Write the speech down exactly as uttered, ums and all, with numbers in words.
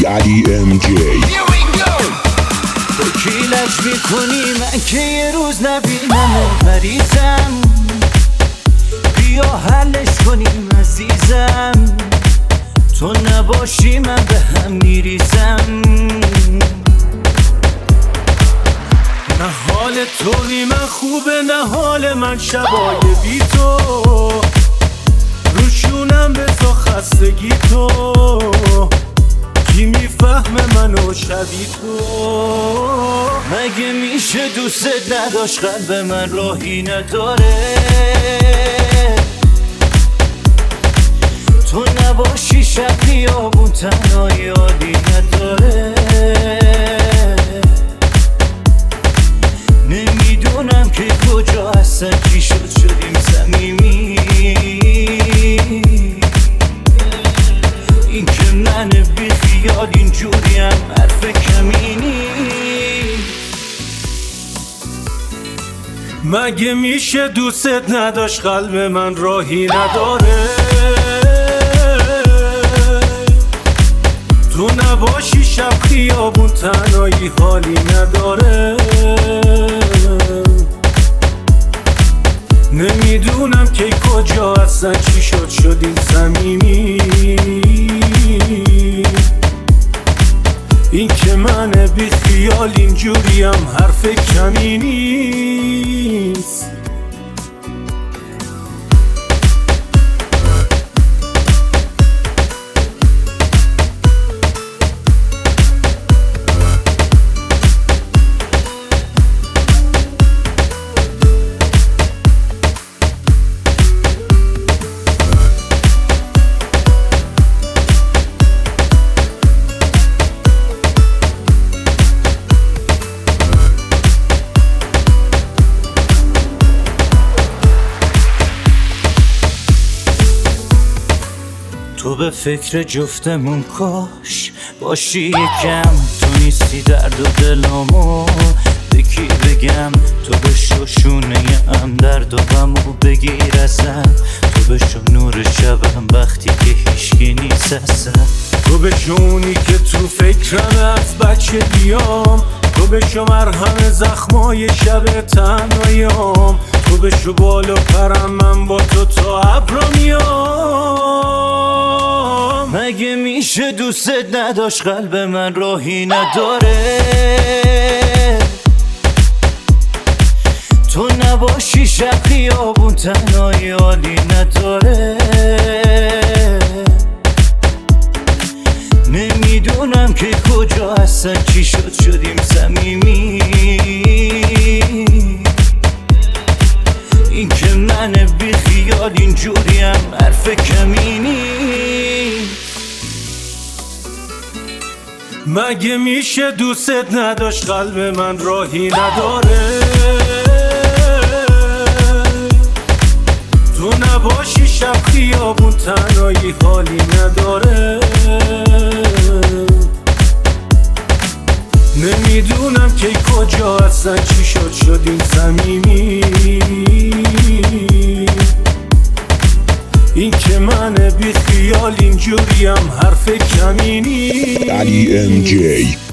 علی ام جی. تو کی لج میکنی من که یه روز نبینم مریضم، بیا حلش کنیم عزیزم، تو نباشی من به هم میریزم. نه حال توی من خوبه نه حال من شبای بی تو، روشونم به تو خستگی تو، کی میفهمه منو شبی تو؟ مگه میشه دوست نداشت قلب من راهی نداره، تو نباشی شب خیابون تنهایی حالی نداره. نمیدونم که کجا هستن چی شد شدیم صمیمی، این که من بی خیال اینجوریم حرف کمینی. مگه میشه دوست نداشت قلب من راهی نداره، تو نباشی شب خیابون تنهایی حالی نداره. نمیدونم که کجا هستن چی شد شدیم صمیمی، این که من بی خیال اینجوریم حرف کمی نیست. تو به فکر جفتمون کاش باشی یکم، تو نیستی درد و دلامو به کی بگم، تو بشو شونه ام درد و غمو بگیر ازم، تو بشو نور شبم وقتی که هیشکی نیست ازم، تو بشونی که تو فکرم از بچه بیام، تو بشو مرهم زخمای شب تنهاییام، تو بشو بالا پرم من با تو تا ابرا میام. مگه میشه دوست نداشت قلب من راهی نداره، تو نباشی شب خیابون تنهایی حالی نداره. نمیدونم که کجا هستن چی شد شدیم صمیمی، این که من بی خیال اینجوریم حرف کمی نیست. مگه میشه دوست نداشت قلب من راهی نداره، تو نباشی شب خیابون تنهایی حالی نداره. نمیدونم که کجا هستن چی شد شدیم صمیمی، این که من بی خیال اینجوریم حرف کمی نیست. علی ام جی.